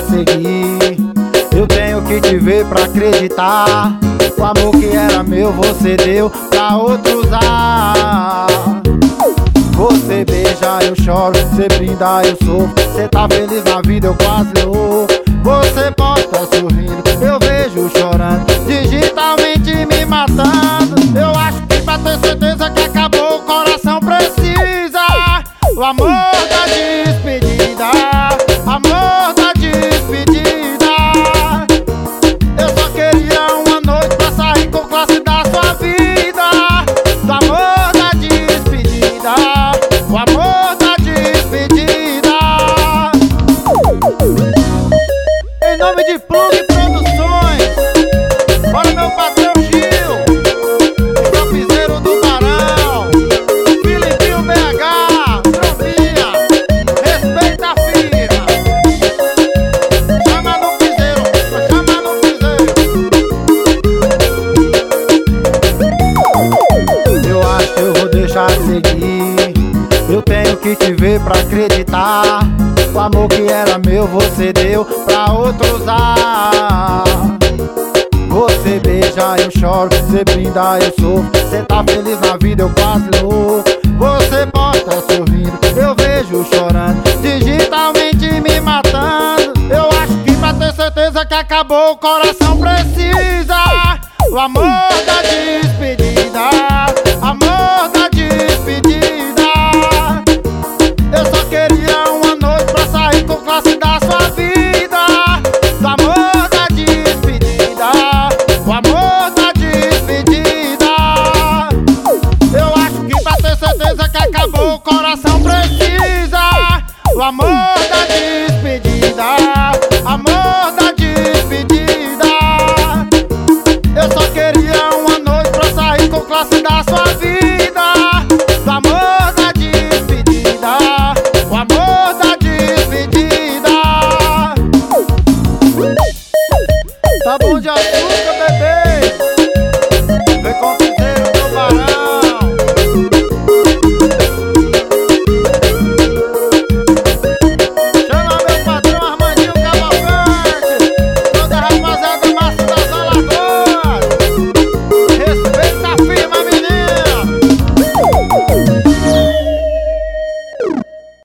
de seguir. Eu tenho que te ver pra acreditar. O amor que era meu você deu pra outro usar. Você beija, eu choro, você brinda, eu sofro. Você tá feliz na vida, eu quase louco. Você posta sorrindo, eu vejo chorando, digitalmente me matando. Eu acho que pra ter certeza que acabou, o coração precisa. O amor da despedida, amor da despedida. Eu só queria uma noite pra sair com classe da sua vida. Do amor da despedida, o amor da despedida. Em nome de Plug Produções, bora meu patrão Gil, Campiseiro do Barão, Filipinho BH, Trombinha, respeita a firma. Chama no piseiro, chama no piseiro. Eu acho que eu vou deixar de seguir. Eu tenho que te ver pra acreditar. O amor que era meu você deu pra outro usar. Você beija, eu choro, você brinda, eu sofro. Você tá feliz na vida, eu quase louco. Você posta sorrindo, eu vejo chorando, digitalmente me matando. Eu acho que pra ter certeza que acabou, o coração precisa. O amor da despedida.